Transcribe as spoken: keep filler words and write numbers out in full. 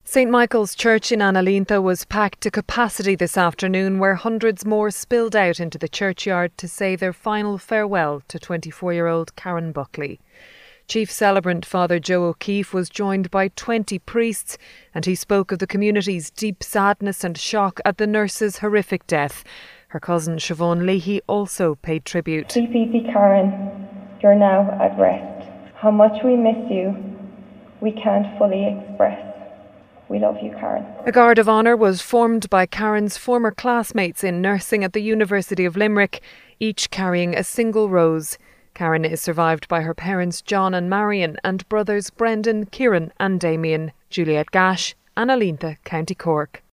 St Michael's Church in Annalintha was packed to capacity this afternoon, where hundreds more spilled out into the churchyard to say their final farewell to twenty-four-year-old Karen Buckley. Chief Celebrant Father Joe O'Keefe was joined by twenty priests, and he spoke of the community's deep sadness and shock at the nurse's horrific death. Her cousin Siobhan Leahy also paid tribute. Sleep easy, Karen. You're now at rest. How much we miss you, we can't fully express. We love you, Karen. A guard of honour was formed by Karen's former classmates in nursing at the University of Limerick, each carrying a single rose. Karen is survived by her parents John and Marion and brothers Brendan, Kieran and Damien. Juliet Gash, Annalintha, County Cork.